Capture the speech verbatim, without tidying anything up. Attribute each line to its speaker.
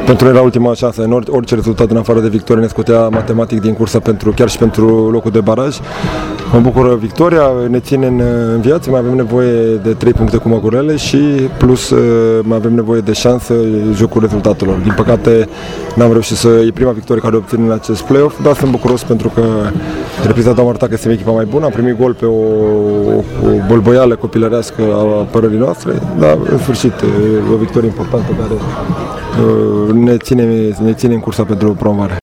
Speaker 1: pentru noi era ultima șansă. În orice rezultat în afară de victorie ne scotea matematic din cursă, pentru, chiar și pentru locul de baraj. Mă bucură victoria, ne ține în, în viață, mai avem nevoie de trei puncte cu Măgurele și plus mai avem nevoie de șansă jocul rezultatelor. Din păcate n-am reușit să, e prima victorie care o obțin în acest play-off, dar sunt bucuros pentru că repriza a arătat că este echipa mai bună, am primit gol pe o, o bălbăială copilărească a apărării noastre, dar în sfârșit e o victorie importantă care ne ține, ne ține în cursa pentru promovare.